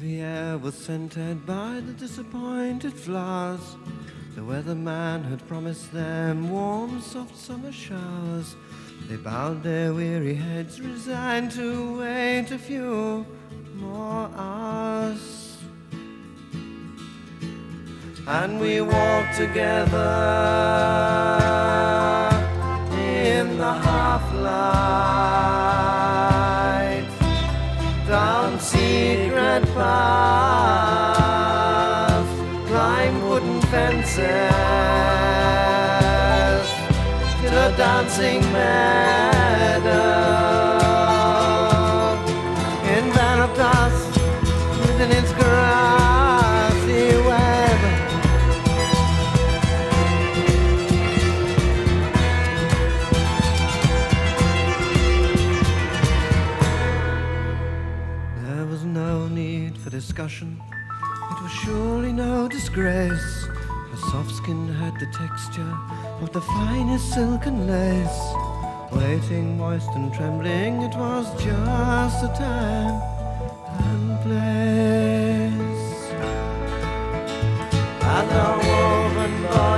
The air was scented by the disappointed flowers. The weatherman had promised them warm, soft summer showers. They bowed their weary heads, resigned to wait a few more hours. And we walked together in the half-light down secret paths, climbed wooden fences to a dancing meadow in van of dust within its grassy web. There was no need for discussion. It was surely no disgrace. Her soft skin had the texture of the finest silken lace. Waiting, moist and trembling, it was just the time and place. And our woven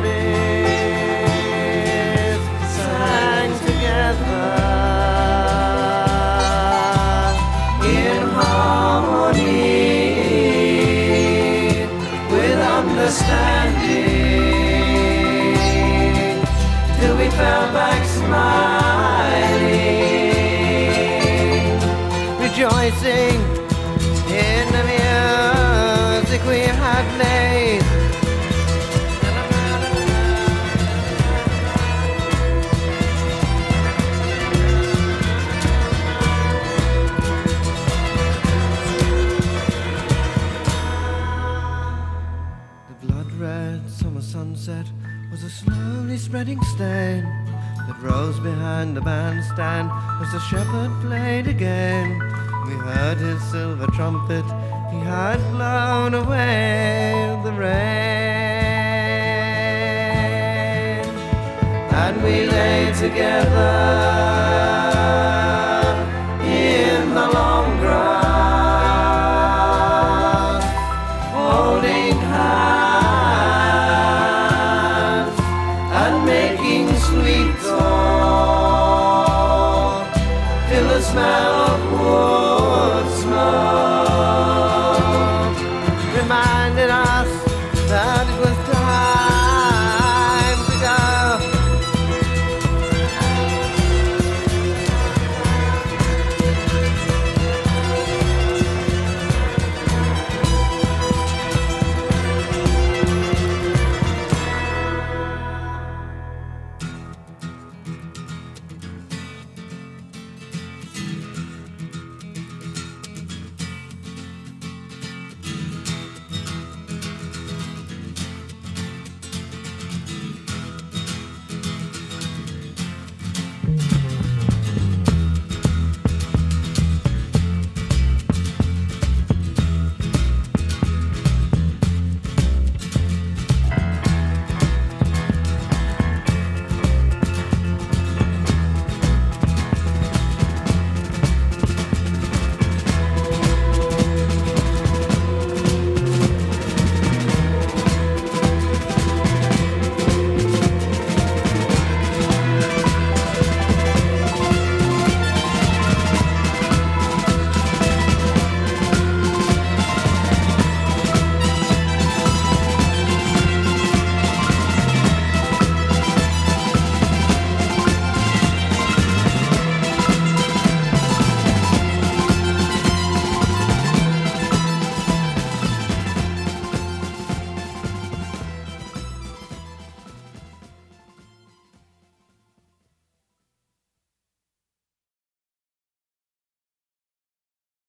bodies sang together in harmony, with understanding, till we fell back smiling, rejoicing in the music we had made. The blood-red summer sunset was a slowly spreading stain that rose behind the bandstand as the shepherd played again. We heard his silver trumpet, he had blown away the rain. And we lay together in the long grass, holding hands and making sweet talk, till the smell of